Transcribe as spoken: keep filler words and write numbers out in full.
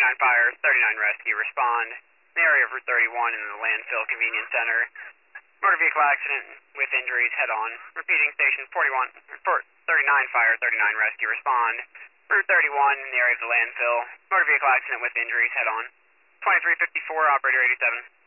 thirty-nine fire, thirty-nine rescue, respond. In the area of Route thirty-one in the landfill convenience center. Motor vehicle accident with injuries head on. Repeating station forty-one, thirty-nine fire, thirty-nine rescue, respond. Route thirty-one in the area of the landfill. Motor vehicle accident with injuries head on. twenty-three fifty-four, operator eighty-seven.